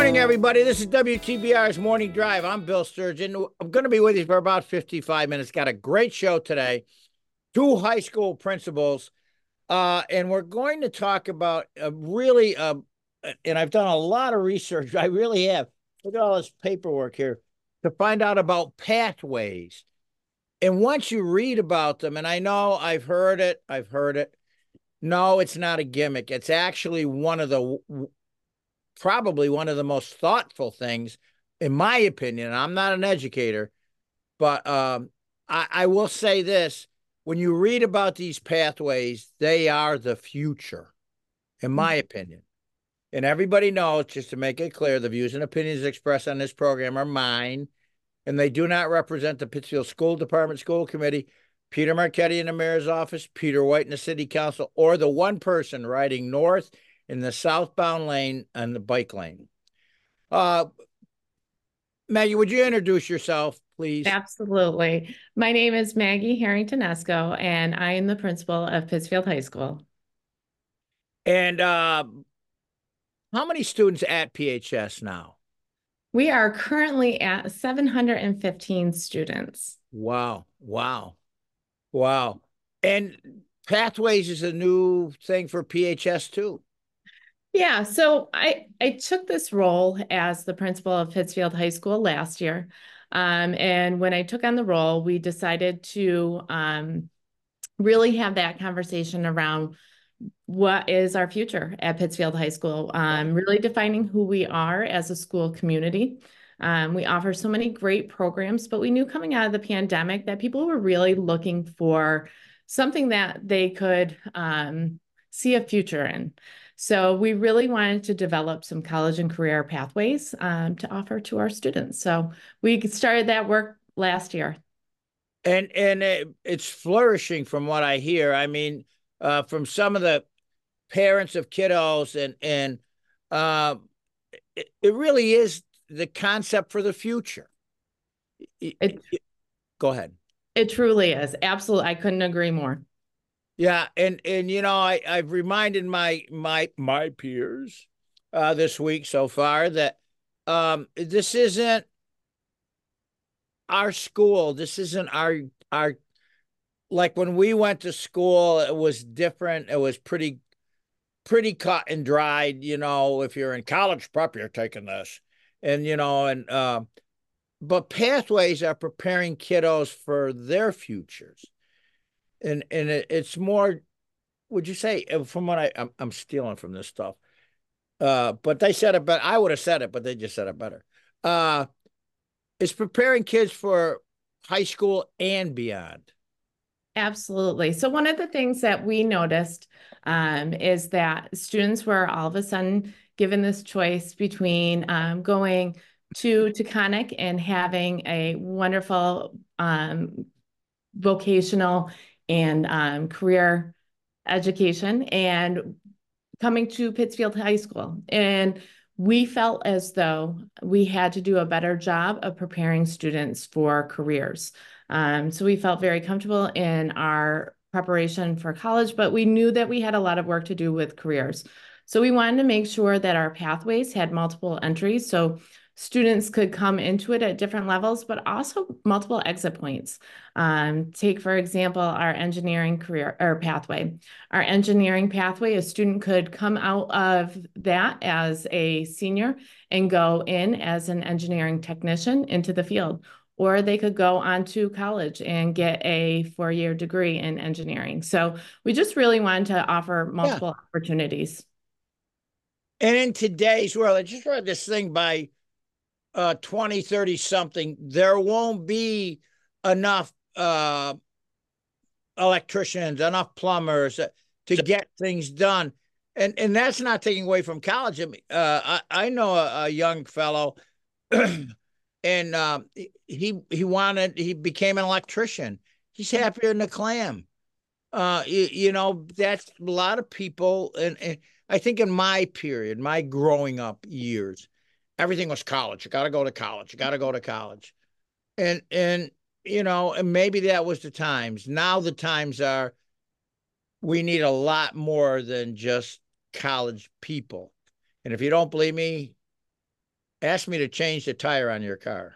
morning, everybody. This is WTBR's Morning Drive. I'm Bill Sturgeon. I'm going to be with you for about 55 minutes. Got a great show today. Two high school principals. And we're going to talk about and I've done a lot of research. I really have. Look at all this paperwork here to find out about pathways. And once you read about them, and I know I've heard it. No, it's not a gimmick. It's actually probably one of the most thoughtful things, in my opinion. I'm not an educator, but I will say this. When you read about these pathways, they are the future, in my opinion. And everybody knows, just to make it clear, the views and opinions expressed on this program are mine, and they do not represent the Pittsfield School Department, School Committee, Peter Marchetti in the mayor's office, Peter White in the city council, or the one person riding north in the southbound lane and the bike lane. Maggie, would you introduce yourself, please? Absolutely. My name is Maggie Harrington Esco, and I am the principal of Pittsfield High School. And how many students at PHS now? We are currently at 715 students. Wow. And Pathways is a new thing for PHS too. Yeah, so I took this role as the principal of Pittsfield High School last year. And when I took on the role, we decided to really have that conversation around what is our future at Pittsfield High School, really defining who we are as a school community. We offer so many great programs, but we knew coming out of the pandemic that people were really looking for something that they could see a future in. So we really wanted to develop some college and career pathways to offer to our students. So we started that work last year. And it's flourishing from what I hear. I mean, from some of the parents of kiddos, and it really is the concept for the future. Go ahead. It truly is. Absolutely. I couldn't agree more. Yeah, and I've reminded my peers this week so far that this isn't our school. This isn't our like when we went to school, it was different. It was pretty cut and dried. If you're in college prep, you're taking this, but pathways are preparing kiddos for their futures, and it's more. Would you say, from what I'm stealing from this stuff? But they said it better. I would have said it, but they just said it better. It's preparing kids for high school and beyond. Absolutely. So one of the things that we noticed is that students were all of a sudden given this choice between going to Taconic and having a wonderful vocational and career education, and coming to Pittsfield High School. And we felt as though we had to do a better job of preparing students for careers. So we felt very comfortable in our preparation for college, but we knew that we had a lot of work to do with careers. So we wanted to make sure that our pathways had multiple entries, so students could come into it at different levels, but also multiple exit points. Take, for example, our engineering career or pathway. Our engineering pathway, a student could come out of that as a senior and go in as an engineering technician into the field, or they could go on to college and get a four-year degree in engineering. So we just really wanted to offer multiple opportunities. And in today's world, I just read this thing by 20, 30 something, there won't be enough electricians, enough plumbers to get things done. And that's not taking away from college. I know a young fellow and he became an electrician. He's happier than a clam. That's a lot of people. And I think in my period, my growing up years, everything was college. You got to go to college. You got to go to college. And maybe that was the times. Now the times are, we need a lot more than just college people. And if you don't believe me, ask me to change the tire on your car.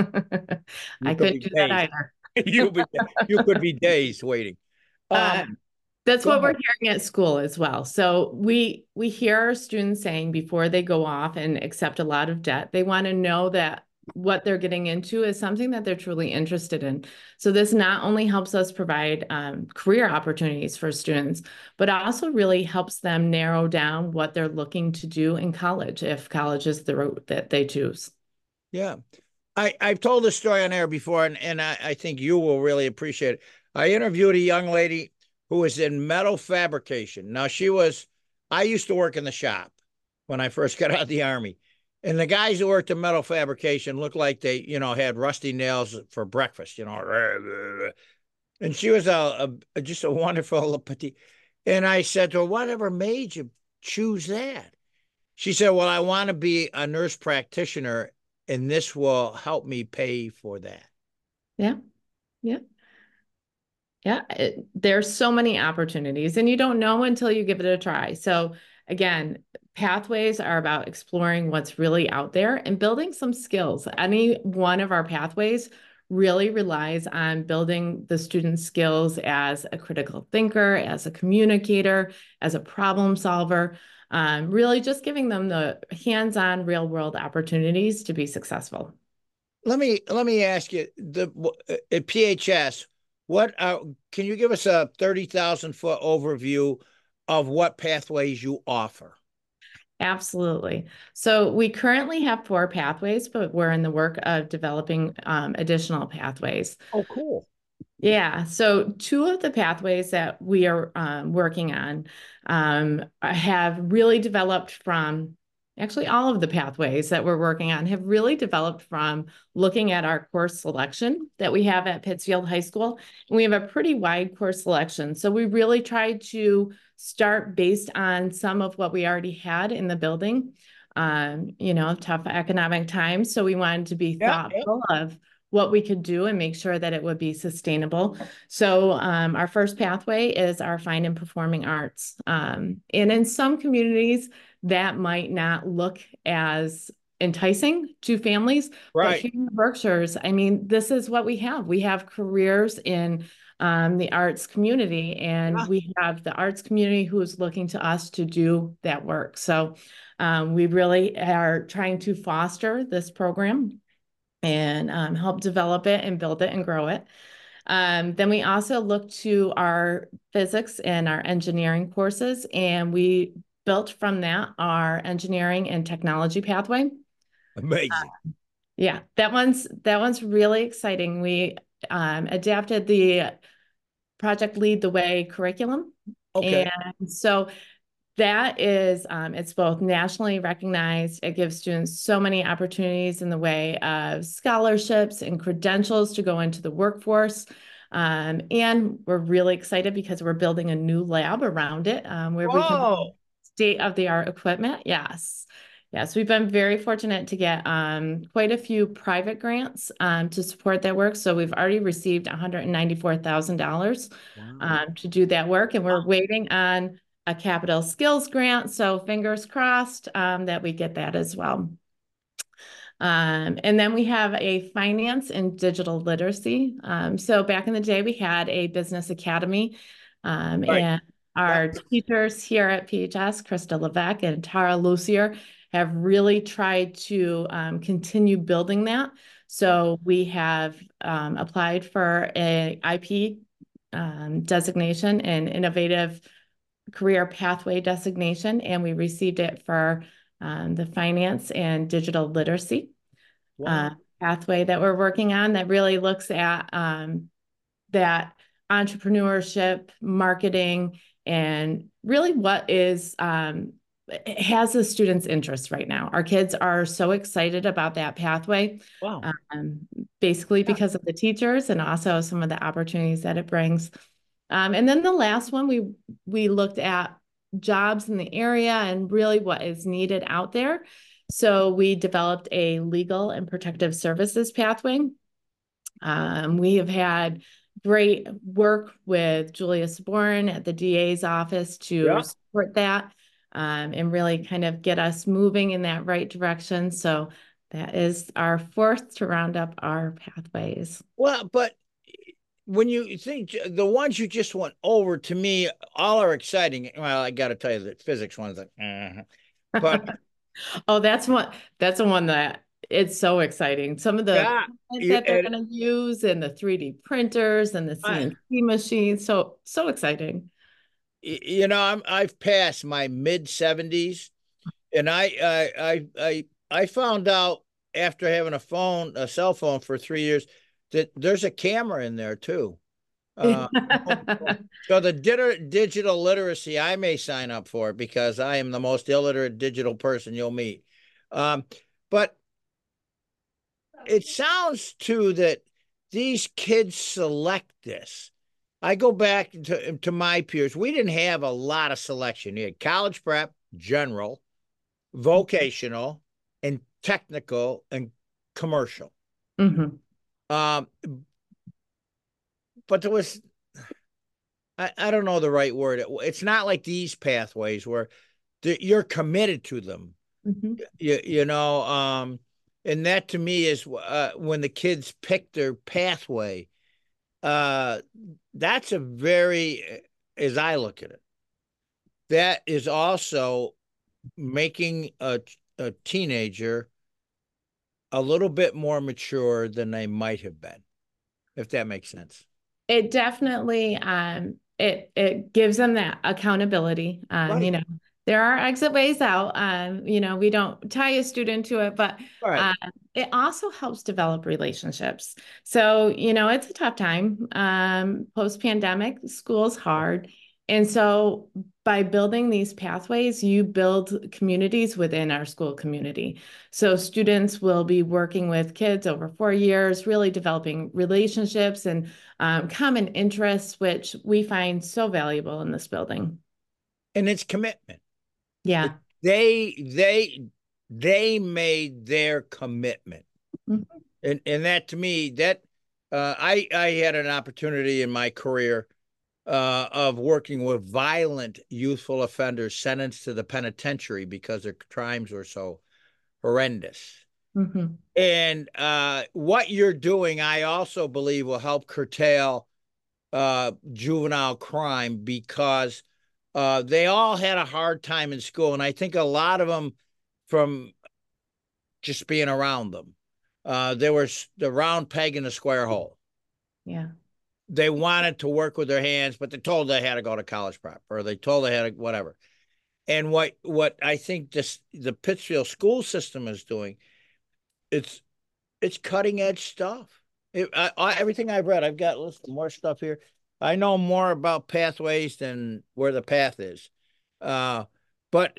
You I could couldn't be do that days. either. You could be days waiting. Uh, that's Go what we're ahead. hearing at school as well. So we hear our students saying before they go off and accept a lot of debt, they want to know that what they're getting into is something that they're truly interested in. So this not only helps us provide career opportunities for students, but also really helps them narrow down what they're looking to do in college, if college is the route that they choose. Yeah. I've told this story on air before, and I think you will really appreciate it. I interviewed a young lady who was in metal fabrication. Now, I used to work in the shop when I first got out of the Army. And the guys who worked in metal fabrication looked like they, had rusty nails for breakfast. And she was just a wonderful petite. And I said to her, whatever made you choose that? She said, well, I want to be a nurse practitioner, and this will help me pay for that. Yeah, yeah. Yeah, there's so many opportunities, and you don't know until you give it a try. So, again, pathways are about exploring what's really out there and building some skills. Any one of our pathways really relies on building the student's skills as a critical thinker, as a communicator, as a problem solver, really just giving them the hands-on real world opportunities to be successful. Let me ask you at PHS, what can you give us a 30,000 foot overview of what pathways you offer? Absolutely. So we currently have four pathways, but we're in the work of developing additional pathways. Oh, cool. Yeah. So two of the pathways that we are working on have really developed from, actually, all of the pathways that we're working on have really developed from looking at our course selection that we have at Pittsfield High School. And we have a pretty wide course selection. So we really tried to start based on some of what we already had in the building. Tough economic times. So we wanted to be Yeah, yeah. thoughtful of what we could do and make sure that it would be sustainable. So our first pathway is our fine and performing arts. And in some communities, that might not look as enticing to families, but Right. here in the Berkshires, I mean, this is what we have. We have careers in the arts community, and Yeah. we have the arts community who is looking to us to do that work. So we really are trying to foster this program and help develop it and build it and grow it. Then we also look to our physics and our engineering courses, and we built from that our engineering and technology pathway. Amazing. Yeah, that one's really exciting. We adapted the Project Lead the Way curriculum, Okay. and so that is, it's both nationally recognized. It gives students so many opportunities in the way of scholarships and credentials to go into the workforce. And we're really excited because we're building a new lab around it where we can put Whoa. state-of-the-art equipment. Yes. Yes, we've been very fortunate to get quite a few private grants to support that work. So we've already received $194,000 Wow. to do that work, and we're waiting on a capital skills grant. So fingers crossed that we get that as well. And then we have a finance and digital literacy. So back in the day, we had a business academy, Right. and Yeah. our teachers here at PHS, Krista Levesque and Tara Lucier, have really tried to continue building that. So we have applied for a IP designation and innovative career pathway designation, and we received it for the finance and digital literacy uh, Wow. pathway that we're working on that really looks at that entrepreneurship, marketing, and really what is has the students' interest right now. Our kids are so excited about that pathway, Wow. um, basically Yeah. because of the teachers and also some of the opportunities that it brings. And then the last one, we looked at jobs in the area and really what is needed out there. So we developed a legal and protective services pathway. We have had great work with Julia Saborin at the DA's office to Yeah. support that and really kind of get us moving in that right direction. So That is our fourth to round up our pathways. Well, but when you think the ones you just went over, to me, all are exciting. Well, I got to tell you that physics one's like, but Oh, that's the one that it's so exciting. Some of the yeah, equipment you, that they're going to use and the 3D printers and the I, CNC machines. So exciting. I've passed my mid 70s, and I found out after having a cell phone for 3 years, that there's a camera in there too. Uh, so the digital literacy I may sign up for, because I am the most illiterate digital person you'll meet. Um, but it sounds too that these kids select this. I go back to my peers. We didn't have a lot of selection. You had college prep, general, vocational, and technical and commercial. Mhm. Um, but there was, I don't know the right word. It's not like these pathways where you're committed to them. Mhm. You know, and that to me is when the kids pick their pathway. Uh, that's a very, as I look at it, that is also making a teenager a little bit more mature than they might have been, if that makes sense. It definitely it gives them that accountability. Right. There are exit ways out. We don't tie a student to it, but All right. uh, it also helps develop relationships. So, it's a tough time. Post-pandemic, school's hard. And so by building these pathways, you build communities within our school community. So students will be working with kids over 4 years, really developing relationships and common interests, which we find so valuable in this building. And it's commitment. Yeah. They they they made their commitment. Mhm. And that to me, that I had an opportunity in my career of working with violent youthful offenders sentenced to the penitentiary because their crimes were so horrendous. Mhm. And what you're doing, I also believe, will help curtail juvenile crime, because they all had a hard time in school. And I think a lot of them, from just being around them, they were the round peg in the square hole. Yeah. They wanted to work with their hands, but they told they had to go to college prep, or they told they had to whatever. And what I think the Pittsfield school system is doing, it's it's cutting edge stuff. Everything I've read, I've got more stuff here. I know more about pathways than where the path is. Uh, but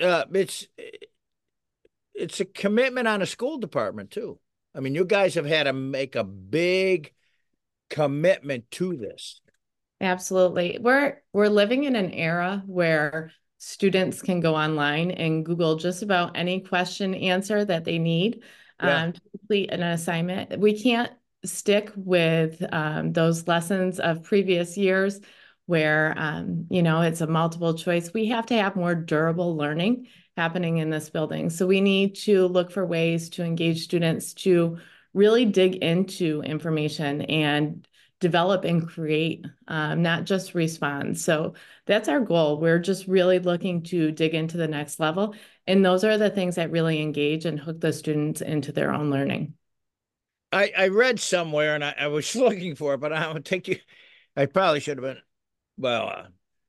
it's a commitment on a school department too. I mean, you guys have had to make a big commitment to this. Absolutely. We're living in an era where students can go online and Google just about any question answer that they need Yeah. to complete an assignment. We can't stick with those lessons of previous years where it's a multiple choice. We have to have more durable learning happening in this building. So we need to look for ways to engage students to really dig into information and develop and create, not just respond. So that's our goal. We're just really looking to dig into the next level. And those are the things that really engage and hook the students into their own learning. I read somewhere, and I was looking for it, but I would take you. I probably should have been. Well,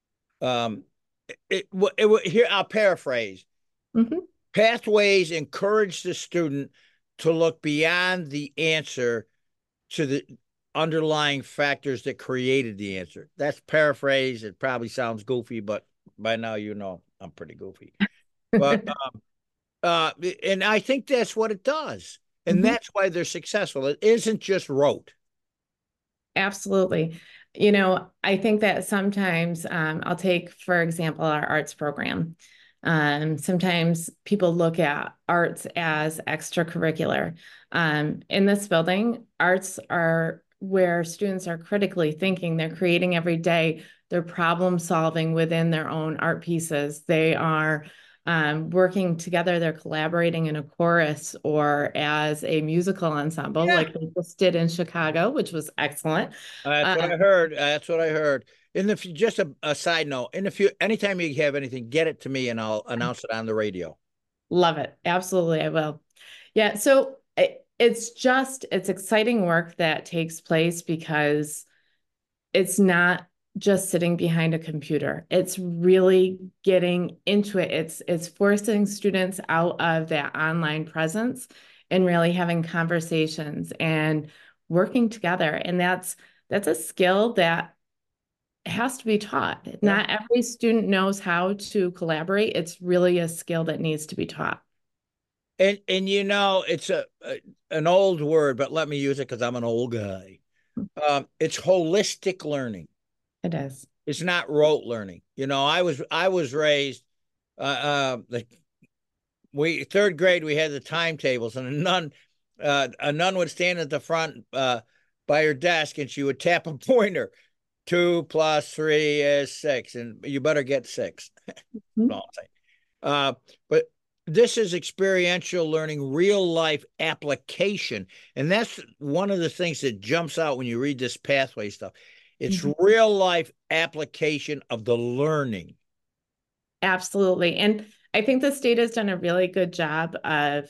here I'll paraphrase. Mhm. Pathways encourage the student to look beyond the answer to the underlying factors that created the answer. That's paraphrase. It probably sounds goofy, but by now you know I'm pretty goofy. But and I think that's what it does, and Mhm. that's why they're successful. It isn't just rote. Absolutely. I think that sometimes I'll take, for example, our arts program. Sometimes people look at arts as extracurricular. In this building, arts are where students are critically thinking, they're creating every day, they're problem solving within their own art pieces. They are working together. They're collaborating in a chorus or as a musical ensemble, Yeah. like they just did in Chicago, which was excellent. That's what I heard. That's what I heard. In the just a side note, in the future, anytime you have anything, get it to me and I'll announce it on the radio. Love it. Absolutely, I will. Yeah, so it's exciting work that takes place because it's not just sitting behind a computer. It's really getting into it. It's forcing students out of that online presence and really having conversations and working together. And that's a skill that has to be taught. Yeah. Not every student knows how to collaborate. It's really a skill that needs to be taught. And it's an old word, but let me use it because I'm an old guy. It's holistic learning. It is. It's not rote learning. I was raised the we third grade we had the timetables, and a nun would stand at the front by her desk, and she would tap a pointer. 2 + 3 is 6, and you better get 6. No, but this is experiential learning, real life application. And that's one of the things that jumps out when you read this pathway stuff. It's real life application of the learning. Absolutely. And I think the state has done a really good job of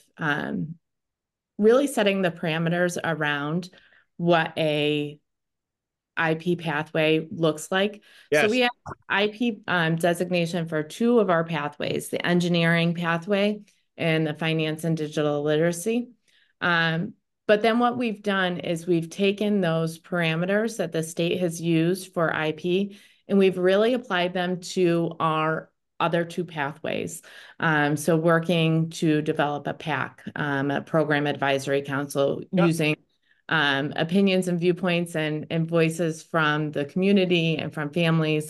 really setting the parameters around what a IP pathway looks like. So Yes. we have IP designation for two of our pathways, the engineering pathway and the finance and digital literacy. But then what we've done is we've taken those parameters that the state has used for IP and we've really applied them to our other two pathways. So working to develop a PAC, a program advisory council, Yep. using opinions and viewpoints and voices from the community and from families,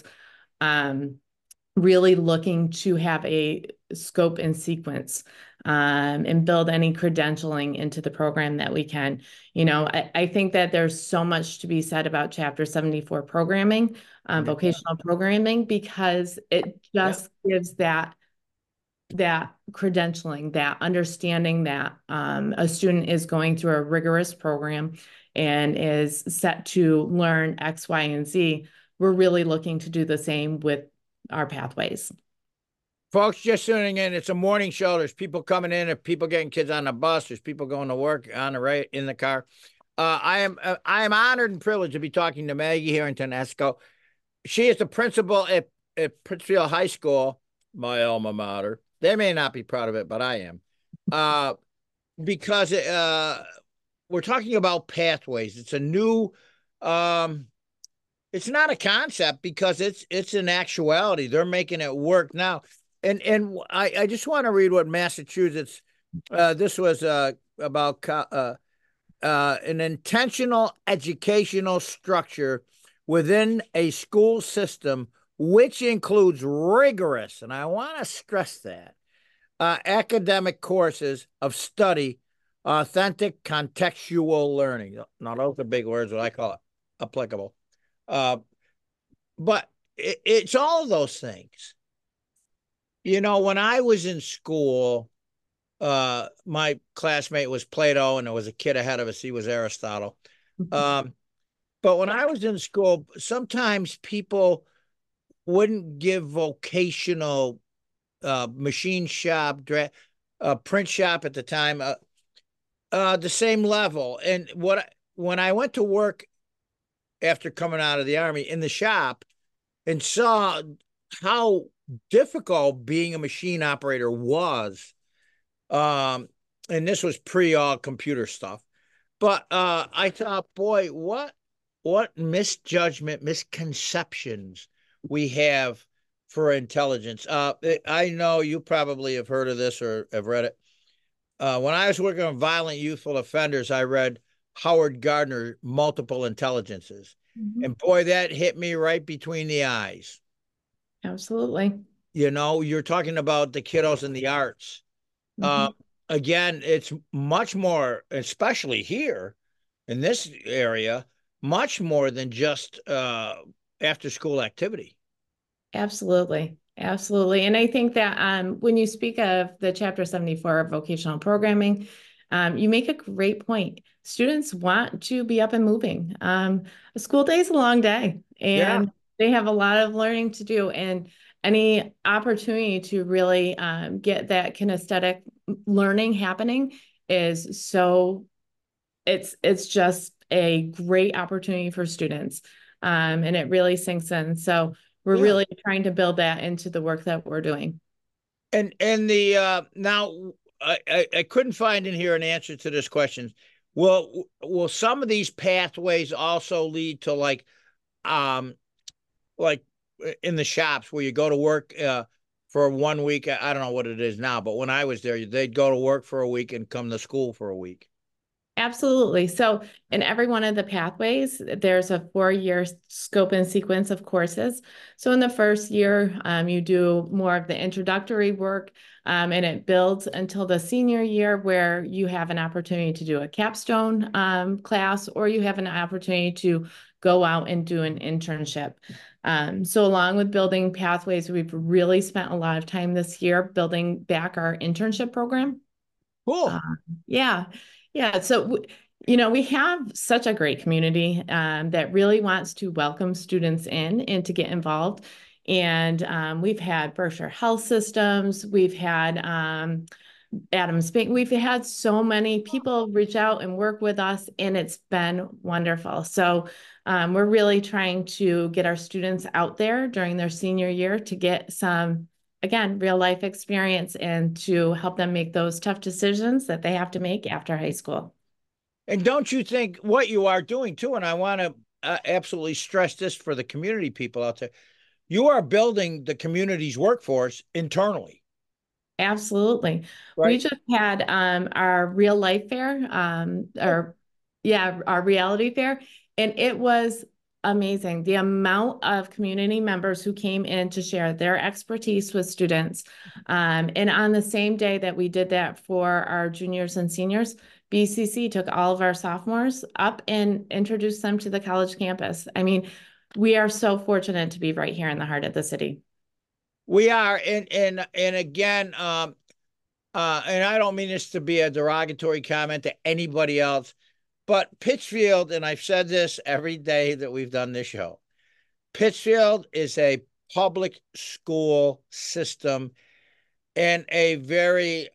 really looking to have a scope and sequence and build any credentialing into the program that we can. I think that there's so much to be said about Chapter 74 programming, vocational programming, because it just gives that credentialing, that understanding that a student is going through a rigorous program and is set to learn X, Y, and Z. We're really looking to do the same with our pathways. Folks just tuning in, it's a morning show. There's people coming in, there's people getting kids on the bus, there's people going to work on the right in the car. I am honored and privileged to be talking to Maggie Harrington Esco. She is the principal at Pittsfield High School, my alma mater. They may not be proud of it, but I am. Because we're talking about pathways. It's a new it's not a concept because it's an actuality. They're making it work now. And I just want to read what Massachusetts this was about an intentional educational structure within a school system which includes rigorous, and I want to stress that, academic courses of study, authentic contextual learning. Now, those are big words, what I call it applicable. But it's all of those things. When I was in school, my classmate was Plato, and there was a kid ahead of us. He was Aristotle. But when I was in school, sometimes people wouldn't give vocational machine shop, print shop at the time, the same level. And when I went to work after coming out of the Army in the shop and saw how difficult being a machine operator was, and this was pre all computer stuff, but I thought, boy, what misjudgment, misconceptions we have for intelligence. I know you probably have heard of this or have read it. When I was working on violent youthful offenders, I read Howard Gardner, Multiple Intelligences. And boy, that hit me right between the eyes. Absolutely. You're talking about the kiddos in the arts. Again, it's much more, especially here in this area, much more than just after school activity. Absolutely. Absolutely. And I think that when you speak of the Chapter 74 vocational programming, you make a great point. Students want to be up and moving. A school day is a long day Yeah. and they have a lot of learning to do. And any opportunity to really get that kinesthetic learning happening is so, it's just a great opportunity for students. And it really sinks in. So we're Yeah. really trying to build that into the work that we're doing. And the now I couldn't find in here an answer to this question. Will some of these pathways also lead to um like in the shops where you go to work for 1 week? I don't know what it is now, but when I was there, they'd go to work for a week and come to school for a week. Absolutely. So, in every one of the pathways, there's a 4-year scope and sequence of courses. So, in the first year, you do more of the introductory work, and it builds until the senior year, where you have an opportunity to do a capstone class, or you have an opportunity to go out and do an internship. So, along with building pathways, we've really spent a lot of time this year building back our internship program. Cool. Uh, yeah, yeah. So, we have such a great community that really wants to welcome students in and to get involved. And we've had Berkshire Health Systems, we've had Adams Bank, we've had so many people reach out and work with us, and it's been wonderful. So, we're really trying to get our students out there during their senior year to get some, again, real life experience and to help them make those tough decisions that they have to make after high school. And don't you think what you are doing too? And I want to absolutely stress this for the community people out there. You are building the community's workforce internally, Absolutely. We right? just had our real life fair, Oh, our reality fair, and it was amazing. The amount of community members who came in to share their expertise with students. And on the same day that we did that for our juniors and seniors, BCC took all of our sophomores up and introduced them to the college campus. I mean, we are so fortunate to be right here in the heart of the city. we are, and again, and I don't mean this to be a derogatory comment to anybody else, but Pittsfield, and I've said this every day that we've done this show, Pittsfield is a public school system and a very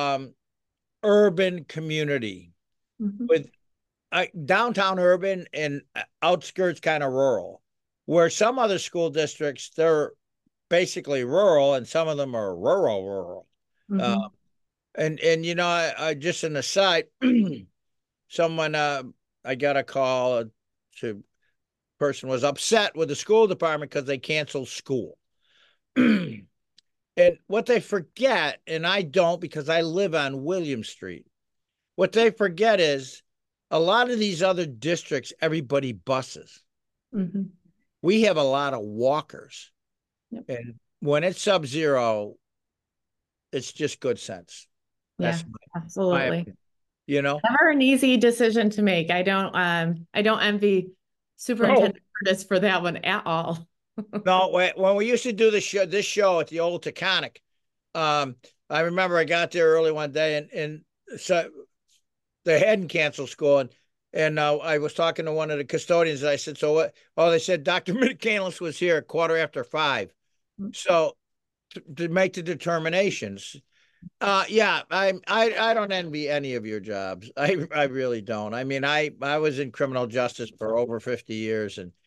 urban community Mhm. with downtown urban and outskirts kind of rural, where some other school districts, they're basically rural and some of them are rural. Uh, Mhm. and I just an aside, someone I got a call to person was upset with the school department because they canceled school. And what they forget, and I don't because I live on William Street, what they forget is a lot of these other districts, everybody buses. Mhm. We have a lot of walkers. Yep. And when it's sub-zero, it's just good sense. Yeah, That's my absolutely. opinion, you know? Never an easy decision to make. I don't envy No, Superintendent Curtis for that one at all. no. When we used to do this show at the old Taconic, um, I remember I got there early one day and so they hadn't canceled school and I was talking to one of the custodians and I said, so what? Oh, they said Dr. McCandless was here at 5:15. So to make the determinations. Yeah, I don't envy any of your jobs. I really don't. I mean, I was in criminal justice for over 50 years and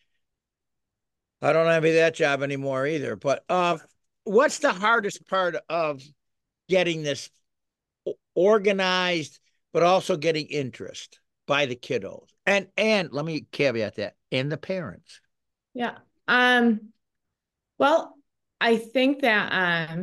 I don't envy that job anymore either. But what's the hardest part of getting this organized, but also getting interest by the kiddos? And let me caveat that, and the parents. Yeah. Well, I think that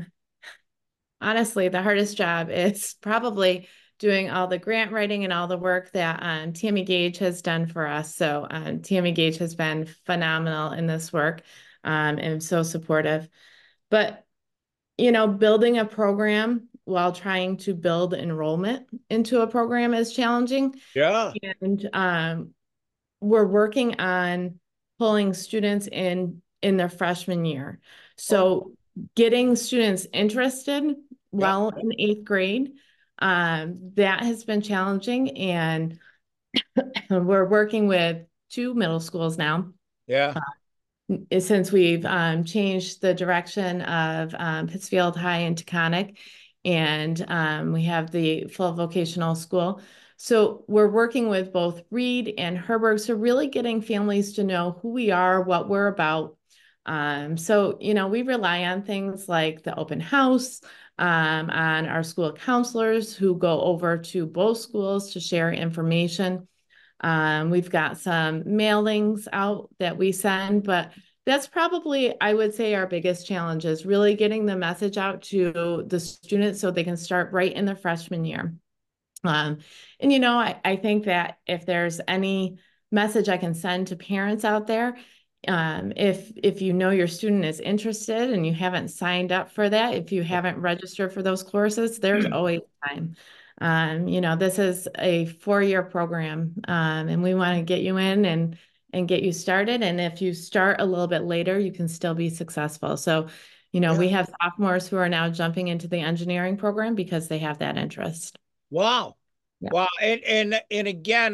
honestly, the hardest job is probably doing all the grant writing and all the work that Tammy Gage has done for us. So Tammy Gage has been phenomenal in this work and so supportive. But building a program while trying to build enrollment into a program is challenging. Yeah. And we're working on pulling students in their freshman year. Oh, So getting students interested Yeah. well in eighth grade, that has been challenging. And we're working with two middle schools now Yeah. since we've changed the direction of Pittsfield High and Taconic, and we have the full vocational school. So we're working with both Reed and Herberg, so really getting families to know who we are, what we're about. So, we rely on things like the open house, on our school counselors who go over to both schools to share information. We've got some mailings out that we send, but that's probably, I would say, our biggest challenge is really getting the message out to the students so they can start right in their freshman year. Um, and I think that if there's any message I can send to parents out there, if you know your student is interested and you haven't signed up for that, if you haven't registered for those courses, there's always time. This is a 4-year program, and we want to get you in and get you started. And if you start a little bit later, you can still be successful. So, Yeah. we have sophomores who are now jumping into the engineering program because they have that interest. Wow. Yeah. Wow. And again,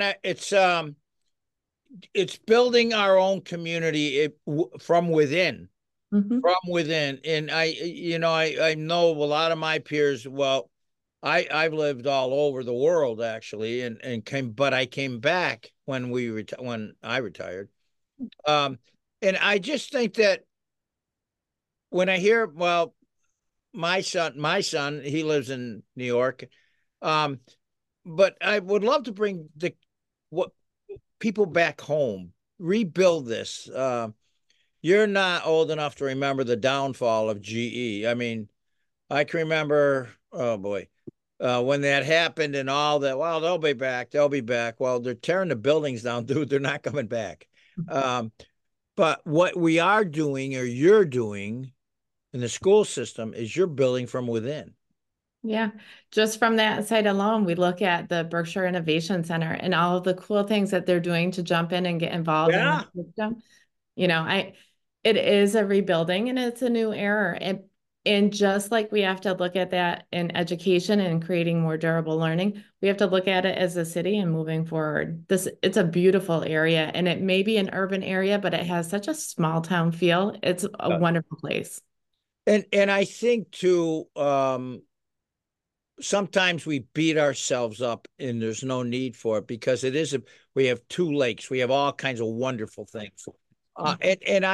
it's building our own community from within, Mhm. from within. And I know a lot of my peers. Well, I've lived all over the world actually, but I came back when when I retired. Um, and I just think that when I hear, well, my son, he lives in New York. Um, but I would love to bring the what people back home, rebuild this. You're not old enough to remember the downfall of GE. I mean, I can remember, oh boy, when that happened and all that. Well, they'll be back. They'll be back. Well, they're tearing the buildings down, dude. They're not coming back. Um, but what we are doing, or you're doing in the school system, is you're building from within. Yeah, just from that side alone, we look at the Berkshire Innovation Center and all of the cool things that they're doing to jump in and get involved in the Yeah. system. It is a rebuilding and it's a new era. And just like we have to look at that in education and creating more durable learning, we have to look at it as a city and moving forward. It's a beautiful area and it may be an urban area, but it has such a small town feel. It's a wonderful place. And I think too, sometimes we beat ourselves up and there's no need for it because we have two lakes, we have all kinds of wonderful things. And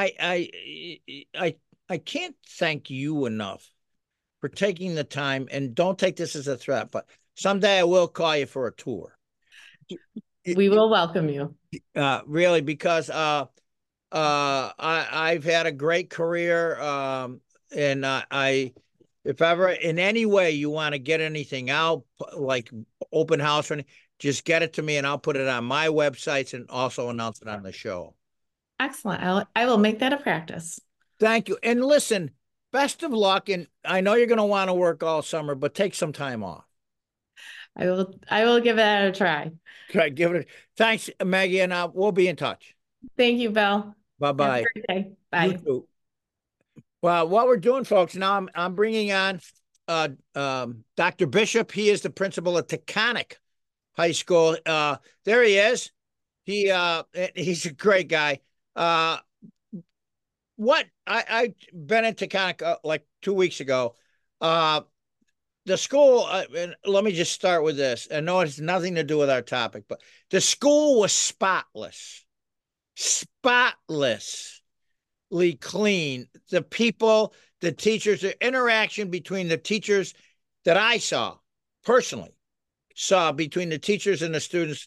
I can't thank you enough for taking the time, and don't take this as a threat, but someday I will call you for a tour. We will welcome you. Really, because I've had a great career, and I if ever in any way you want to get anything out, like open house or anything, just get it to me and I'll put it on my websites and also announce it on the show. Excellent. I will make that a practice. Thank you. And listen, best of luck. And I know you're going to want to work all summer, but take some time off. I will give that a try. Try give it. Thanks, Maggie, and we'll be in touch. Thank you, Bill. Bye Have a bye. great day. You Bye. too. Well, what we're doing, folks, now I'm bringing on Dr. Bishop. He is the principal at Taconic High School. There he is. He's a great guy. What I been at Taconic like 2 weeks ago. The school. And let me just start with this. I know it has nothing to do with our topic, but the school was spotlessly clean. The people, the teachers, the interaction between the teachers that I personally saw between the teachers and the students,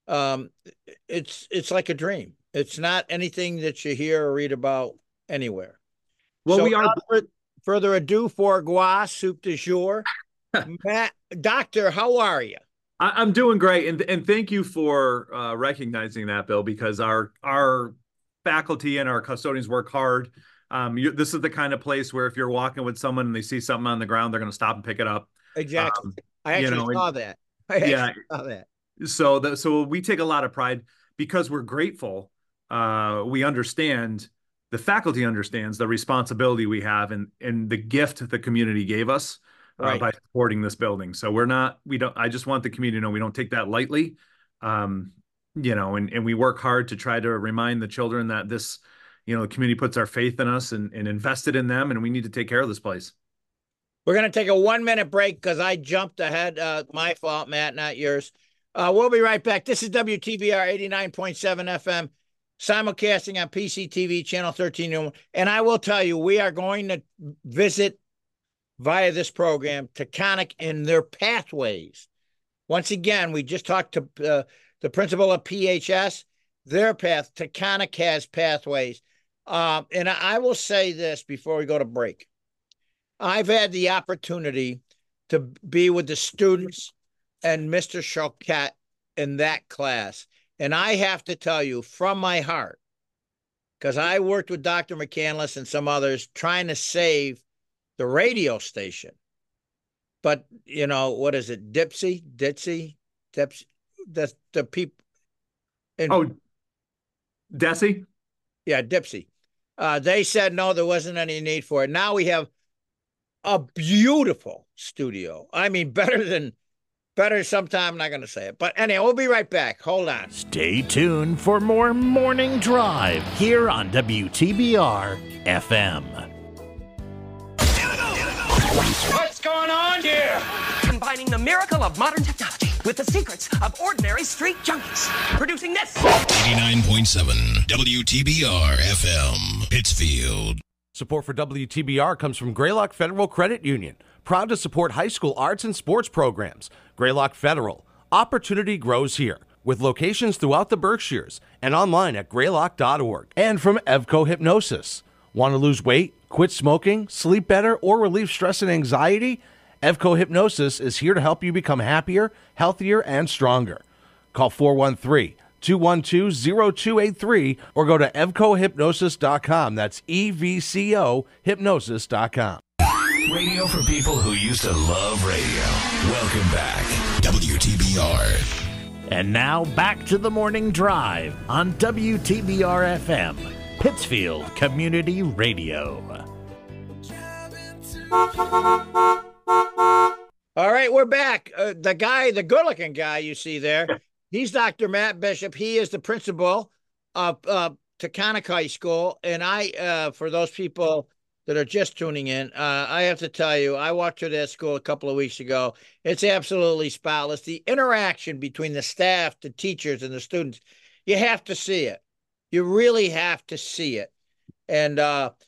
it's like a dream. It's not anything that you hear or read about anywhere. Well, So we are. without further ado, foie gras, soup du jour. Matt, doctor, how are you? I'm doing great, and thank you for recognizing that, Bill, because our faculty and our custodians work hard. This is the kind of place where if you're walking with someone and they see something on the ground, they're going to stop and pick it up. Exactly. I You actually know, saw that. yeah. Saw that. So we take a lot of pride because we're grateful. We understand the faculty understands the responsibility we have and the gift the community gave us Right. by supporting this building. So I just want the community to know we don't take that lightly. And we work hard to try to remind the children that this, the community puts our faith in us and invested in them, and we need to take care of this place. We're going to take a 1-minute break because I jumped ahead. My fault, Matt, not yours. We'll be right back. This is WTBR 89.7 FM, simulcasting on PCTV, channel 13. And I will tell you, we are going to visit via this program Taconic and their pathways. Once again, we just talked to the principal of PHS, their path. Taconic has pathways. And I will say this before we go to break. I've had the opportunity to be with the students and Mr. Choquette in that class. And I have to tell you from my heart, because I worked with Dr. McCandless and some others trying to save the radio station. But, what is it? Dipsy? The people. Desi? Yeah, Dipsy. They said, no, there wasn't any need for it. Now we have a beautiful studio. I mean, better sometime. I'm not going to say it. But anyway, we'll be right back. Hold on. Stay tuned for more Morning Drive here on WTBR FM. What's going on here? Combining the miracle of modern technology with the secrets of ordinary street junkies. Producing this. 89.7 WTBR FM, Pittsfield. Support for WTBR comes from Greylock Federal Credit Union. Proud to support high school arts and sports programs. Greylock Federal. Opportunity grows here. With locations throughout the Berkshires and online at greylock.org. And from Evco Hypnosis. Want to lose weight, quit smoking, sleep better, or relieve stress and anxiety? Evco Hypnosis is here to help you become happier, healthier, and stronger. Call 413-212-0283 or go to evcohypnosis.com. That's EVCO hypnosis.com. Radio for people who used to love radio. Welcome back. WTBR. And now back to the Morning Drive on WTBR FM, Pittsfield Community Radio. All right, we're back. The good-looking guy you see there, he's Dr. Matt Bishop. He is the principal of Taconic High School. And for those people that are just tuning in, I have to tell you, I walked through that school a couple of weeks ago. It's absolutely spotless. The interaction between the staff, the teachers, and the students, you have to see it. You really have to see it. And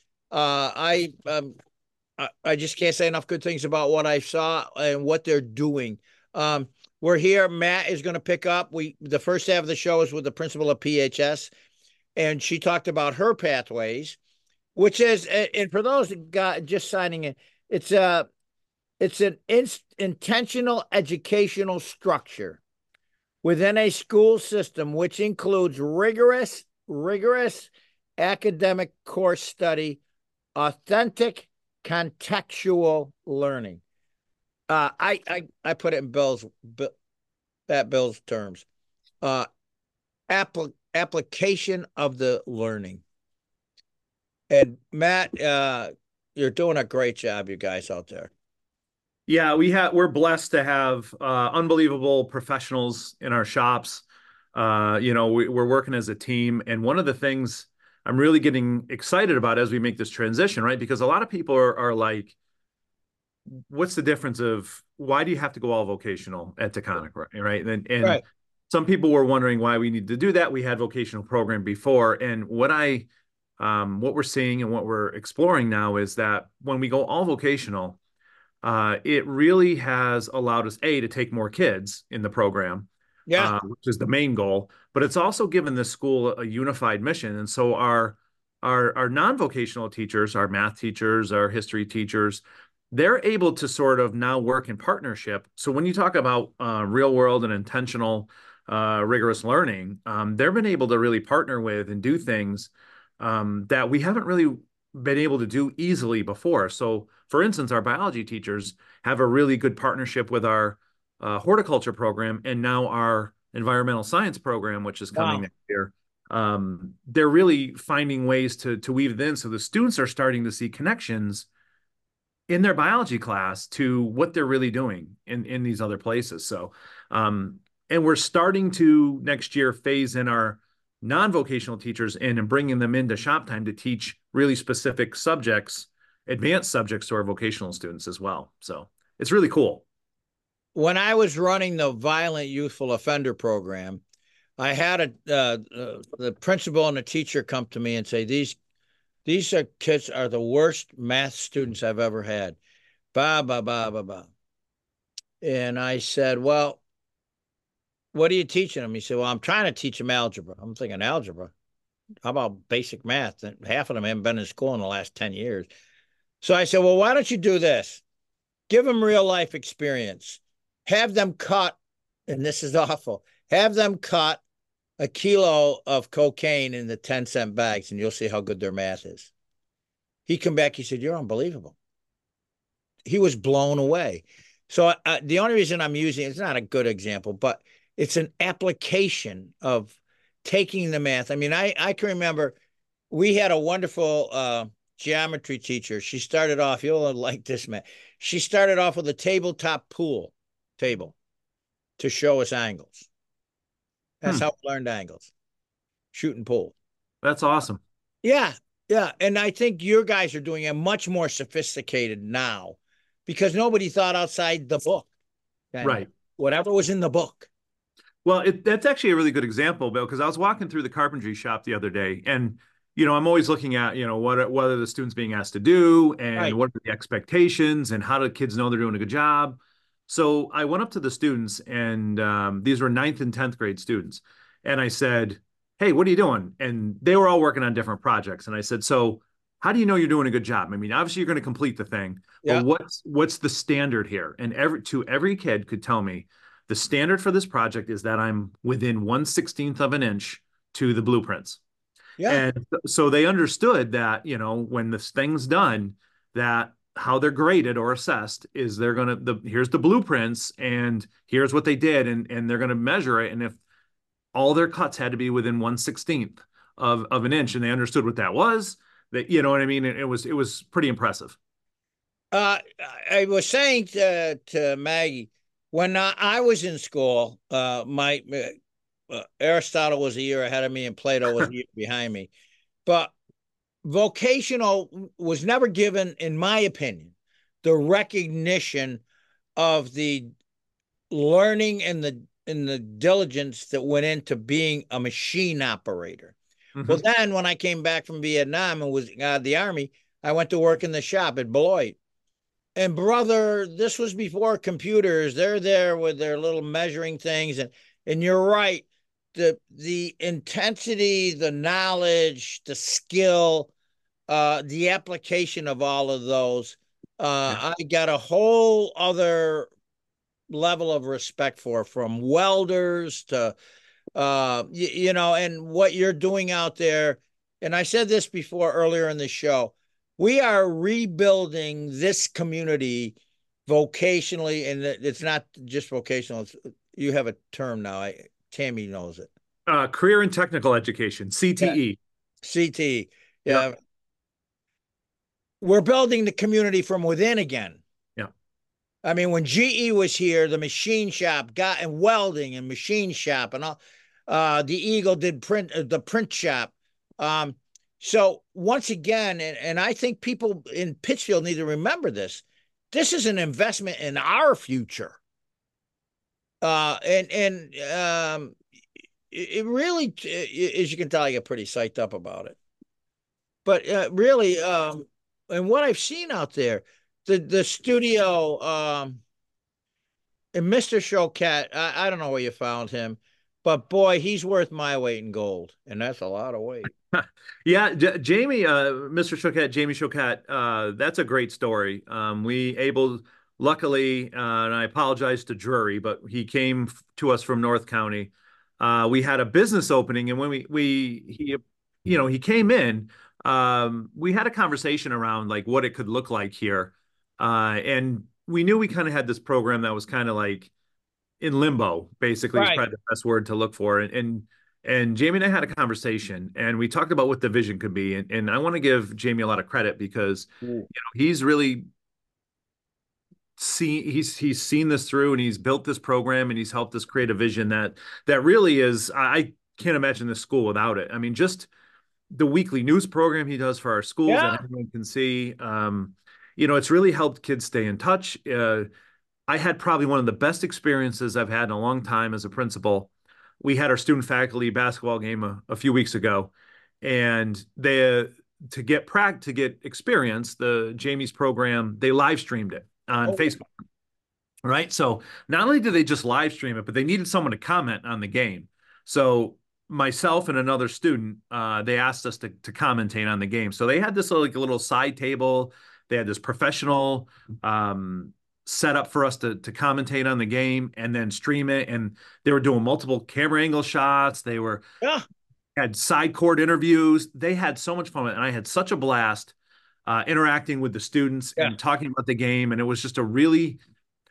I just can't say enough good things about what I saw and what they're doing. We're here. Matt is going to pick up. The first half of the show is with the principal of PHS, and she talked about her pathways, which is, and for those that got just signing in, it's an intentional educational structure within a school system, which includes rigorous academic course study, authentic contextual learning. I put it in Bill's terms. Application of the learning. And Matt, you're doing a great job, you guys out there. Yeah, we're blessed to have unbelievable professionals in our shops. We're working as a team, and one of the things I'm really getting excited about as we make this transition, right? Because a lot of people are like, what's the difference of why do you have to go all vocational at Taconic, right? And right. Some people were wondering why we need to do that. We had vocational program before. And what we're seeing and what we're exploring now is that when we go all vocational, it really has allowed us, to take more kids in the program, which is the main goal, but it's also given the school a unified mission. And so our non-vocational teachers, our math teachers, our history teachers, they're able to sort of now work in partnership. So when you talk about real world and intentional, rigorous learning, they've been able to really partner with and do things that we haven't really been able to do easily before. So for instance, our biology teachers have a really good partnership with our horticulture program and now our environmental science program, which is coming next year. they're really finding ways to weave it in. So the students are starting to see connections in their biology class to what they're really doing in these other places. So, and we're starting to next year phase in our non-vocational teachers in and bringing them into shop time to teach really specific subjects, advanced subjects to our vocational students as well. So it's really cool. When I was running the violent youthful offender program, I had the principal and the teacher come to me and say, these kids are the worst math students I've ever had. Ba, ba, ba, ba, ba. And I said, well, what are you teaching them? He said, well, I'm trying to teach them algebra. I'm thinking, algebra? How about basic math? Half of them haven't been in school in the last 10 years. So I said, well, why don't you do this? Give them real life experience. Have them cut, and this is awful, have them cut a kilo of cocaine in the 10-cent bags, and you'll see how good their math is. He come back, he said, you're unbelievable. He was blown away. So the only reason I'm using it's not a good example, but it's an application of taking the math. I mean, I can remember we had a wonderful geometry teacher. She started off, you'll like this, man. She started off with a tabletop pool table to show us angles. That's how we learned angles. Shooting pool. That's awesome. Yeah. Yeah. And I think your guys are doing it much more sophisticated now because nobody thought outside the book. Right. Whatever was in the book. Well, that's actually a really good example, Bill, because I was walking through the carpentry shop the other day, and I'm always looking at what are the students being asked to do, and what are the expectations, and how do kids know they're doing a good job. So I went up to the students, and these were 9th and 10th grade students, and I said, "Hey, what are you doing?" And they were all working on different projects, and I said, "So how do you know you're doing a good job? I mean, obviously you're going to complete the thing, but what's the standard here?" And every kid could tell me, the standard for this project is that I'm within 1/16th of an inch to the blueprints. Yeah. And so they understood that, when this thing's done, that how they're graded or assessed is here's the blueprints and here's what they did. And they're going to measure it. And if all their cuts had to be within 1/16th of an inch, and they understood what that was, that, you know what I mean? It was pretty impressive. I was saying to Maggie, when I was in school, my Aristotle was a year ahead of me and Plato was a year behind me. But vocational was never given, in my opinion, the recognition of the learning and the diligence that went into being a machine operator. Mm-hmm. Well, then when I came back from Vietnam and was out of the Army, I went to work in the shop at Beloit. And brother, this was before computers. They're there with their little measuring things. And you're right. The intensity, the knowledge, the skill, the application of all of those, I got a whole other level of respect for, from welders to, and what you're doing out there. And I said this before earlier in the show. We are rebuilding this community vocationally, and it's not just vocational. You have a term now. Tammy knows it. Career and technical education, CTE. Yeah. CTE. Yeah. Yep. We're building the community from within again. Yeah. I mean, when GE was here, the machine shop and welding and machine shop and all, the Eagle did the print shop. So once again, and I think people in Pittsfield need to remember this. This is an investment in our future. It really, as you can tell, I get pretty psyched up about it. But really, and what I've seen out there, the studio, and Mr. Choquette, I don't know where you found him, but boy, he's worth my weight in gold, and that's a lot of weight. Yeah, Jamie, Mr. Choquette, Jamie Choquette, that's a great story. Luckily, and I apologize to Drury, but he came to us from North County. We had a business opening, and when he came in, we had a conversation around like what it could look like here. And we knew we kind of had this program that was kind of like in limbo, basically, is probably the best word to look for. And And Jamie and I had a conversation, and we talked about what the vision could be. And I want to give Jamie a lot of credit because he's really he's seen this through, and he's built this program, and he's helped us create a vision that really is, I can't imagine this school without it. I mean, just the weekly news program he does for our schools that everyone can see. It's really helped kids stay in touch. I had probably one of the best experiences I've had in a long time as a principal. We had our student faculty basketball game a few weeks ago, and to get experience, the Jamie's program, they live streamed it on Facebook. Right. So not only did they just live stream it, but they needed someone to comment on the game. So myself and another student, they asked us to commentate on the game. So they had this like a little side table. They had this professional set up for us to commentate on the game and then stream it. And they were doing multiple camera angle shots. They had side court interviews. They had so much fun with it. And I had such a blast interacting with the students and talking about the game. And it was just a really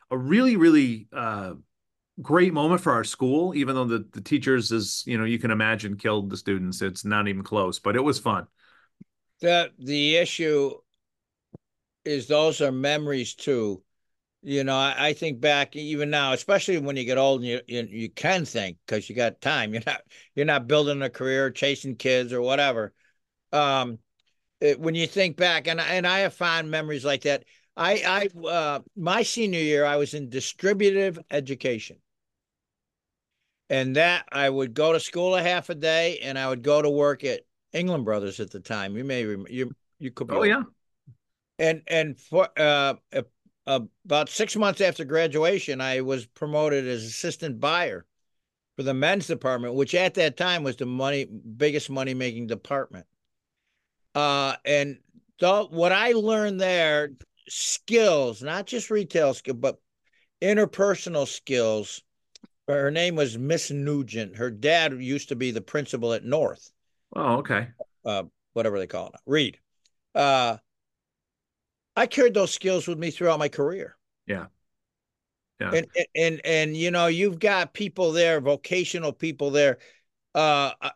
great moment for our school, even though the teachers, as you can imagine, killed the students. It's not even close, but it was fun. The issue is those are memories too. I think back even now, especially when you get old and you can think because you got time. You're not building a career, chasing kids or whatever. When you think back, and I have fond memories like that. My senior year, I was in distributive education. And that I would go to school a half a day, and I would go to work at England Brothers at the time. You may remember, you could. Oh yeah. And for about 6 months after graduation, I was promoted as assistant buyer for the men's department, which at that time was the biggest money making department. And what I learned there, skills, not just retail skill, but interpersonal skills. Her name was Miss Nugent. Her dad used to be the principal at North. Oh, okay. Whatever they call it, Reed. I carried those skills with me throughout my career. Yeah. And you've got people there, vocational people there. They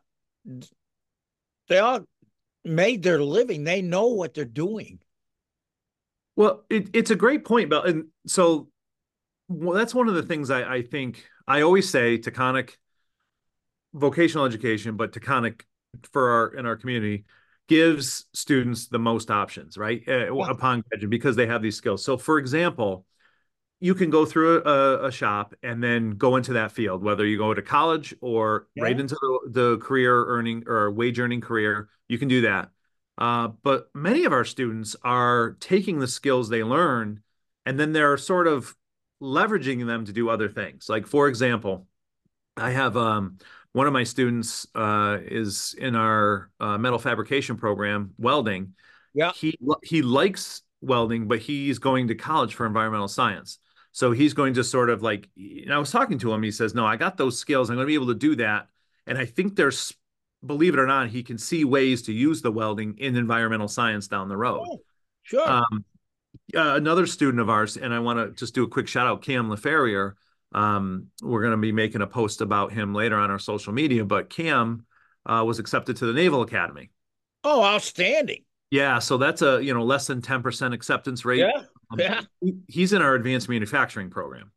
all made their living. They know what they're doing. Well, it's a great point, Bill. And so that's one of the things I think I always say Taconic vocational education, but Taconic in our community gives students the most options, right? Upon graduation, because they have these skills. So for example, you can go through a shop and then go into that field, whether you go to college or right into the career earning or wage earning career, you can do that. But many of our students are taking the skills they learn and then they're sort of leveraging them to do other things. Like, for example, I have one of my students is in our metal fabrication program, welding. Yeah. He likes welding, but he's going to college for environmental science. So he's going to sort of like, I was talking to him, he says, no, I got those skills. I'm going to be able to do that. And I think believe it or not, he can see ways to use the welding in environmental science down the road. Oh, sure. Another student of ours, and I want to just do a quick shout out, Cam LaFerrier. We're going to be making a post about him later on our social media, but Cam was accepted to the Naval Academy. Oh, outstanding. Yeah. So that's a, less than 10% acceptance rate. Yeah. He's in our advanced manufacturing program.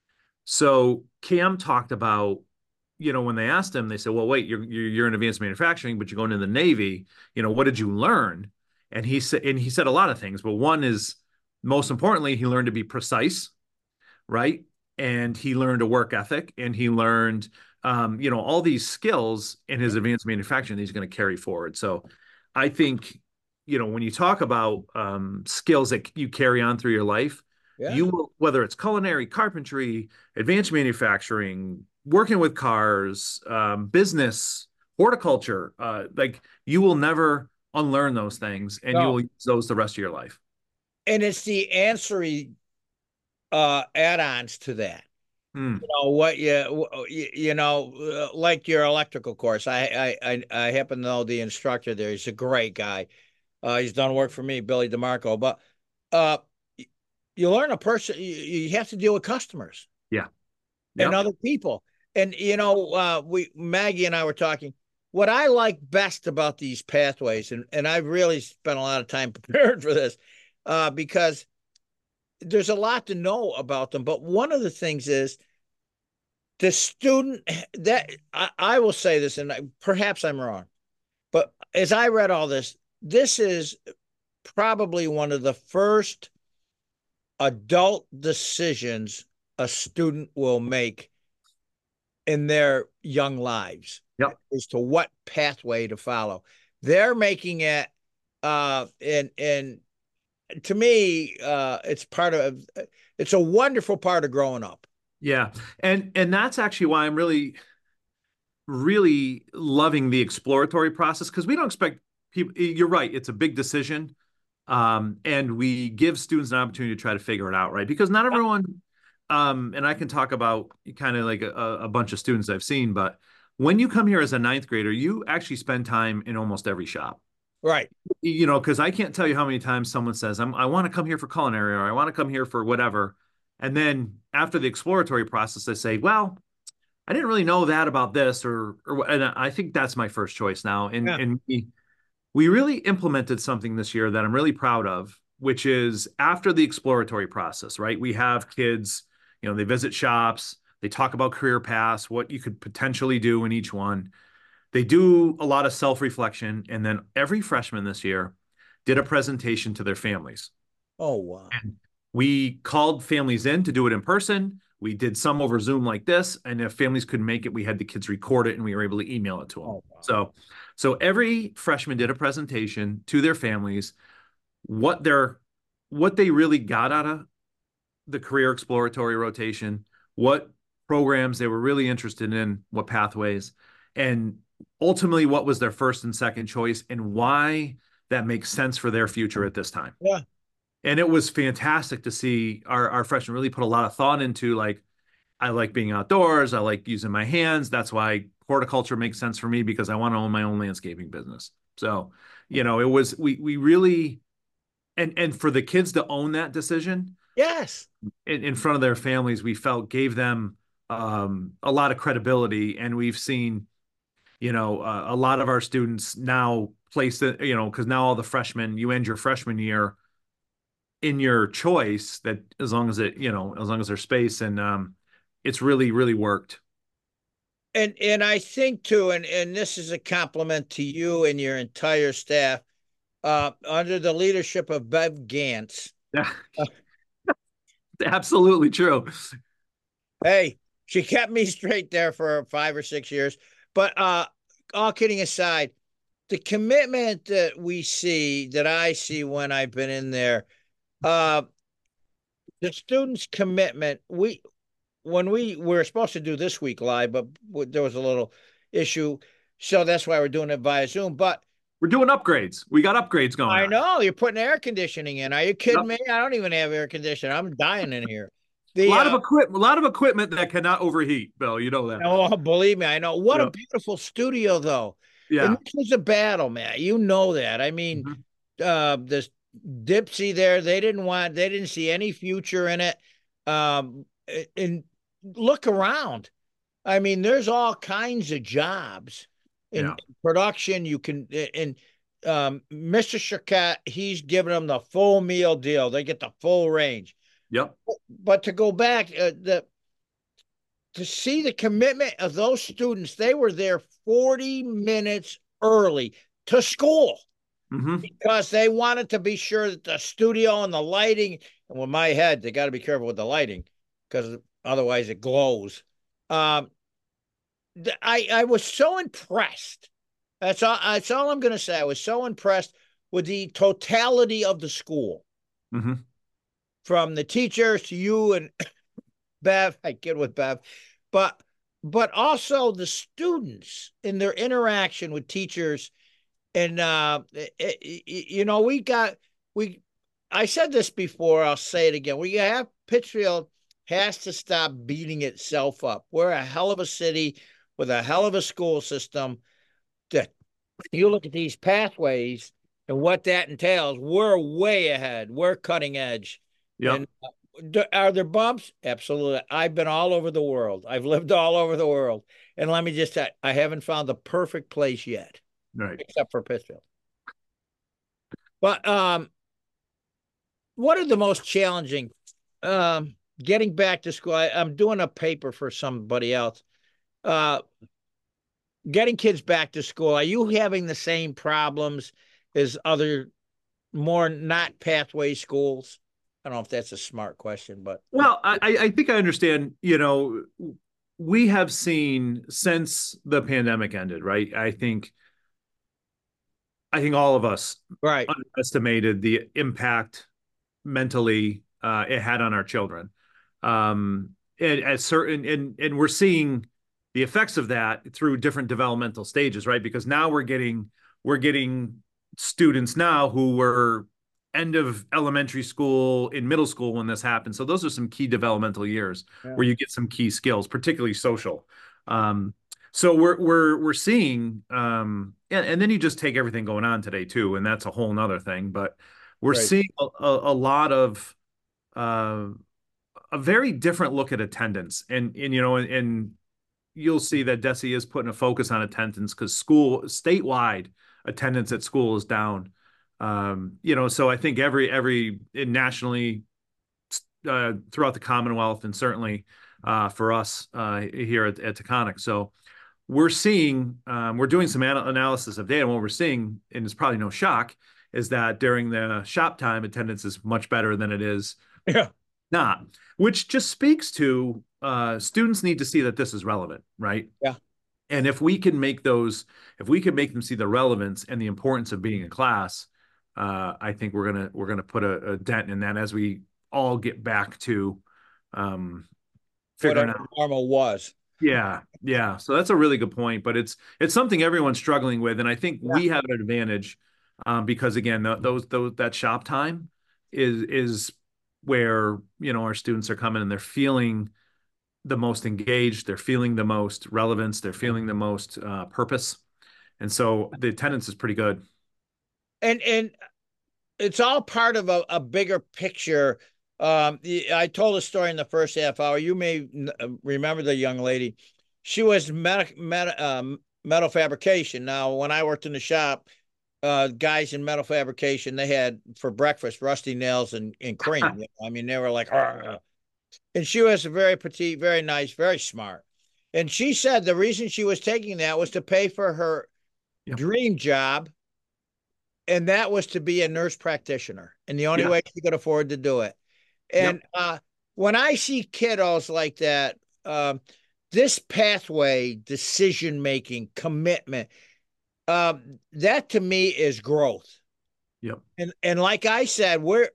So Cam talked about, when they asked him, they said, well, wait, you're in advanced manufacturing, but you're going to the Navy. What did you learn? And he said a lot of things, but one is, most importantly, he learned to be precise, right? And he learned a work ethic, and he learned, all these skills in his advanced manufacturing that he's going to carry forward. So I think, when you talk about skills that you carry on through your life, you will, whether it's culinary, carpentry, advanced manufacturing, working with cars, business, horticulture, you will never unlearn those things, and you will use those the rest of your life. And it's the ancillary add-ons to that. Like your electrical course. I happen to know the instructor there. He's a great guy. He's done work for me, Billy DeMarco. But you learn a person. You have to deal with customers. Yeah. And other people. And Maggie and I were talking. What I like best about these pathways, and I've really spent a lot of time preparing for this, because there's a lot to know about them. But one of the things is the student that I will say this, and perhaps I'm wrong, but as I read all this, this is probably one of the first adult decisions a student will make in their young lives. Yep. As to what pathway to follow. They're making it, and to me, it's a wonderful part of growing up. Yeah. And that's actually why I'm really, really loving the exploratory process, because we don't expect people, you're right, it's a big decision. And we give students an opportunity to try to figure it out, right? Because not everyone, and I can talk about kind of like a bunch of students I've seen, but when you come here as a ninth grader, you actually spend time in almost every shop. Right. Because I can't tell you how many times someone says, I want to come here for culinary, or I want to come here for whatever. And then after the exploratory process, they say, well, I didn't really know that about this, and I think that's my first choice now. And we really implemented something this year that I'm really proud of, which is after the exploratory process, right? We have kids, they visit shops, they talk about career paths, what you could potentially do in each one. They do a lot of self-reflection. And then every freshman this year did a presentation to their families. Oh, wow. And we called families in to do it in person. We did some over Zoom like this. And if families couldn't make it, we had the kids record it and we were able to email it to them. Oh, wow. So every freshman did a presentation to their families, what they really got out of the career exploratory rotation, what programs they were really interested in, what pathways, and ultimately what was their first and second choice and why that makes sense for their future at this time. Yeah. And it was fantastic to see our freshmen really put a lot of thought into, like, I like being outdoors. I like using my hands. That's why horticulture makes sense for me, because I want to own my own landscaping business. So, it was, we really, and for the kids to own that decision. Yes. In front of their families, we felt gave them a lot of credibility. And we've seen, a lot of our students now place it, because now all the freshmen, you end your freshman year in your choice, that as long as there's space, and it's really, really worked. And I think too, and this is a compliment to you and your entire staff, under the leadership of Bev Gantz. Yeah. Absolutely true. Hey, she kept me straight there for 5 or 6 years. But all kidding aside, the commitment that I see when I've been in there, the students' commitment, when we were supposed to do this week live, but there was a little issue. So that's why we're doing it via Zoom. But we're doing upgrades. We got upgrades going. I know. You're putting air conditioning in. Are you kidding me? I don't even have air conditioning. I'm dying in here. A lot of equipment that cannot overheat, Bill. You know that. Oh, believe me, I know. What a beautiful studio, though. Yeah. And this was a battle, man. You know that. I mean, this Dipsy there, they didn't see any future in it. And look around. I mean, there's all kinds of jobs in production. You can, and Mr. Chiquette, he's giving them the full meal deal. They get the full range. Yep. But to go back, to see the commitment of those students, they were there 40 minutes early to school because they wanted to be sure that the studio and the lighting, and with my head, they got to be careful with the lighting because otherwise it glows. I was so impressed. That's all I'm going to say. I was so impressed with the totality of the school. From the teachers to you and Bev, I kid with Bev, but also the students in their interaction with teachers. And, I said this before, I'll say it again. Pittsfield has to stop beating itself up. We're a hell of a city with a hell of a school system. That you look at these pathways and what that entails, we're way ahead. We're cutting edge. Yep. And Are there bumps? Absolutely. I've been all over the world. I've lived all over the world. And let me just tell you, I haven't found the perfect place yet, Right. except for Pittsfield. But what are the most challenging? Getting back to school. I'm doing a paper for somebody else. Getting kids back to school. Are you having the same problems as other more not pathway schools? I don't know if that's a smart question, but Well, I think I understand. We have seen since the pandemic ended, right? I think all of us right. underestimated the impact mentally it had on our children. And we're seeing the effects of that through different developmental stages, right? Because now we're getting students now who were end of elementary school, in middle school when this happened. So those are some key developmental years where you get some key skills, particularly social. So we're seeing, and then you just take everything going on today too, and that's a whole nother thing. But we're seeing a lot of a very different look at attendance, and you'll see that DESE is putting a focus on attendance because statewide attendance at school is down. So I think every nationally throughout the Commonwealth and certainly for us here at Taconic. So we're seeing, we're doing some analysis of data. And what we're seeing, and it's probably no shock, is that during the shop time, attendance is much better than it is not, which just speaks to students need to see that this is relevant, right? Yeah. And if we can make them see the relevance and the importance of being in class, I think we're gonna put a dent in that as we all get back to figuring out normal was. Yeah. So that's a really good point, but it's something everyone's struggling with, and I think we have an advantage because again, that shop time is where our students are coming and they're feeling the most engaged, they're feeling the most relevance, they're feeling the most purpose, and so the attendance is pretty good. And it's all part of a bigger picture. I told a story in the first half hour. You may remember the young lady. She was metal fabrication. Now, when I worked in the shop, guys in metal fabrication, they had for breakfast rusty nails and cream. I mean, they were like, argh. And she was very petite, very nice, very smart. And she said the reason she was taking that was to pay for her dream job, and that was to be a nurse practitioner. And the only way she could afford to do it. And when I see kiddos like that, this pathway, decision-making, commitment, that to me is growth. Yep. And like I said, we're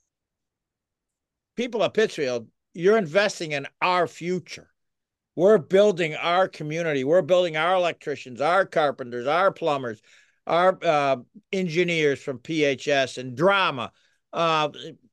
people of Pittsfield, you're investing in our future. We're building our community. We're building our electricians, our carpenters, our plumbers, our engineers from PHS and drama. I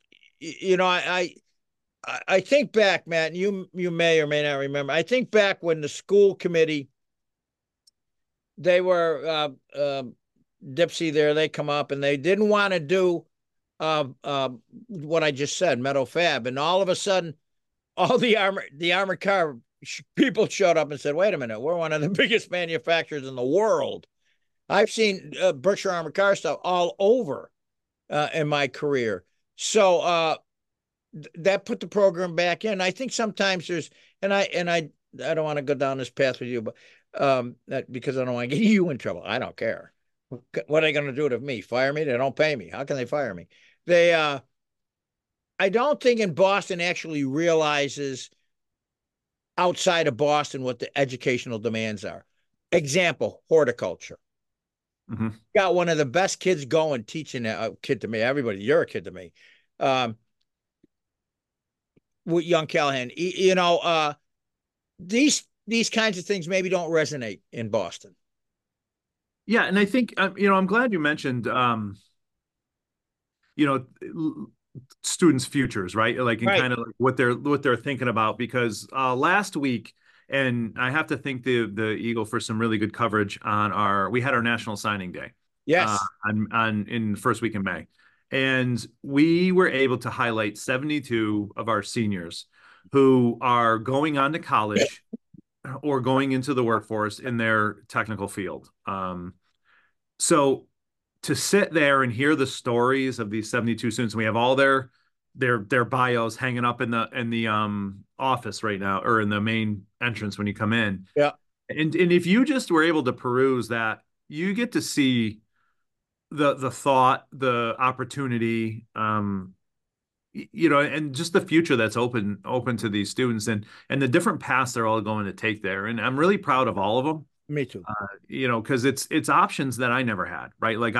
think back, Matt, and you may or may not remember. I think back when the school committee, they were Dipsy there. They come up and they didn't want to do what I just said, metal fab, and all of a sudden, all the armored car people showed up and said, "Wait a minute, we're one of the biggest manufacturers in the world." I've seen Berkshire Armored Car stuff all over in my career. So that put the program back in. I think sometimes there's, and I don't want to go down this path with you, but because I don't want to get you in trouble. I don't care. What are they going to do to me? Fire me? They don't pay me. How can they fire me? I don't think in Boston actually realizes outside of Boston what the educational demands are. Example, horticulture. Mm-hmm. Got one of the best kids going teaching a kid to me. Everybody, you're a kid to me. With young Callahan, these kinds of things maybe don't resonate in Boston. Yeah, and I think I'm glad you mentioned students' futures, right? Like kind of like what they're thinking about, because last week, and I have to thank the Eagle for some really good coverage on we had our National Signing Day. Yes. In the first week in May. And we were able to highlight 72 of our seniors who are going on to college or going into the workforce in their technical field. So to sit there and hear the stories of these 72 students, and we have all their bios hanging up in the office right now, or in the main entrance when you come in. Yeah. And if you just were able to peruse that, you get to see the thought, the opportunity, and just the future that's open to these students, and the different paths they're all going to take there. And I'm really proud of all of them. Me too. Because it's options that I never had, right? Like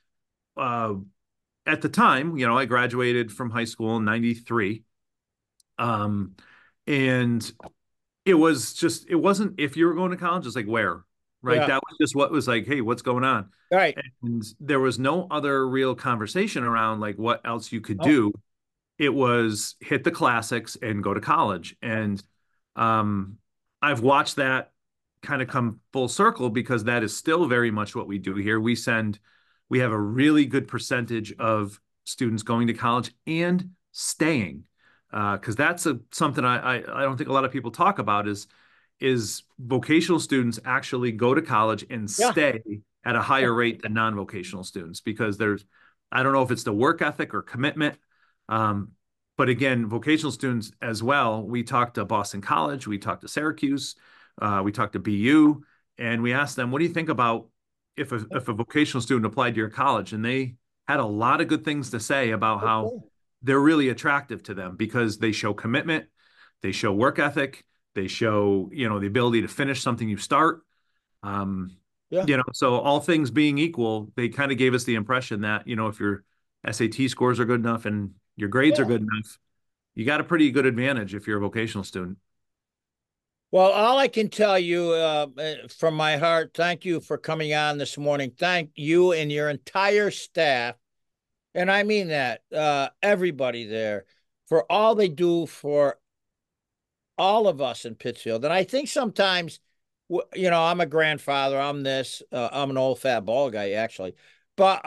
at the time, I graduated from high school in 93. And it wasn't if you were going to college, it's like where, right? Yeah. That was just what was like, hey, what's going on? Right. And there was no other real conversation around like what else you could do. It was hit the classics and go to college. And I've watched that kind of come full circle, because that is still very much what we do here. We have a really good percentage of students going to college and staying, because that's something I don't think a lot of people talk about is vocational students actually go to college and stay at a higher rate than non-vocational students, because I don't know if it's the work ethic or commitment. But again, vocational students as well, we talked to Boston College, we talked to Syracuse, we talked to BU, and we asked them, what do you think about if a vocational student applied to your college? And they had a lot of good things to say about how they're really attractive to them, because they show commitment, they show work ethic, they show, the ability to finish something you start. So all things being equal, they kind of gave us the impression that, if your SAT scores are good enough and your grades are good enough, you got a pretty good advantage if you're a vocational student. Well, all I can tell you from my heart, thank you for coming on this morning. Thank you and your entire staff, and I mean that, everybody there, for all they do for all of us in Pittsfield. And I think sometimes, I'm a grandfather, I'm I'm an old fat bald guy, actually. But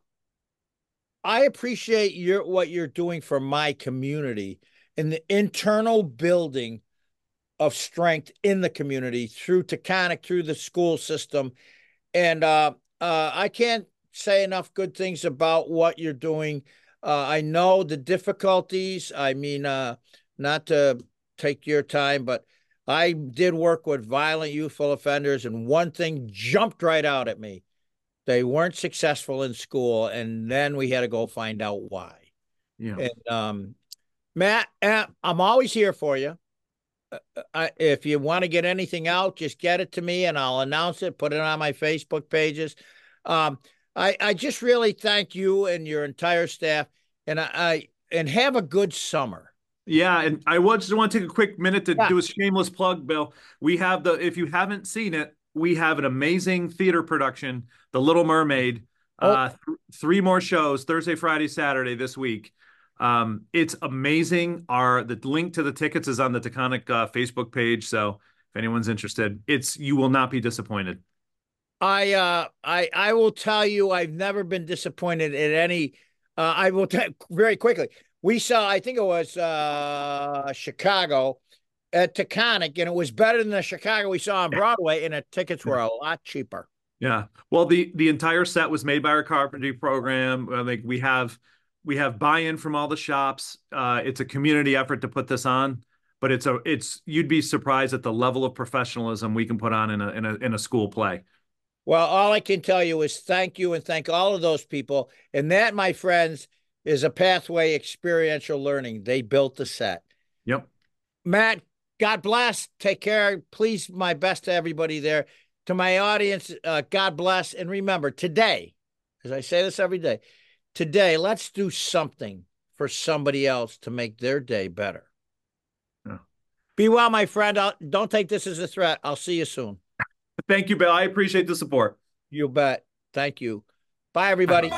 I appreciate what you're doing for my community and the internal building of strength in the community through Taconic, through the school system. And I can't say enough good things about what you're doing. I know the difficulties. I mean, not to take your time, but I did work with violent youthful offenders, and one thing jumped right out at me. They weren't successful in school, and then we had to go find out why. Yeah. And Matt, I'm always here for you. If you want to get anything out, just get it to me and I'll announce it, put it on my Facebook pages. I just really thank you and your entire staff, and have a good summer. Yeah, and I just want to take a quick minute to do a shameless plug, Bill. We have if you haven't seen it, we have an amazing theater production, The Little Mermaid. 3 more shows, Thursday, Friday, Saturday this week. It's amazing. The link to the tickets is on the Taconic Facebook page. So if anyone's interested, you will not be disappointed. I will tell you, I've never been disappointed at any. I will very quickly. We saw, I think it was Chicago at Taconic, and it was better than the Chicago we saw on Broadway, and the tickets were a lot cheaper. Yeah. Well, the entire set was made by our carpentry program. Like we have buy-in from all the shops. It's a community effort to put this on, but you'd be surprised at the level of professionalism we can put on in a school play. Well, all I can tell you is thank you, and thank all of those people. And that, my friends, is a Pathway Experiential Learning. They built the set. Yep. Matt, God bless. Take care. Please, my best to everybody there. To my audience, God bless. And remember, today, as I say this every day, today, let's do something for somebody else to make their day better. Yeah. Be well, my friend. Don't take this as a threat. I'll see you soon. Thank you, Bill. I appreciate the support. You bet. Thank you. Bye, everybody.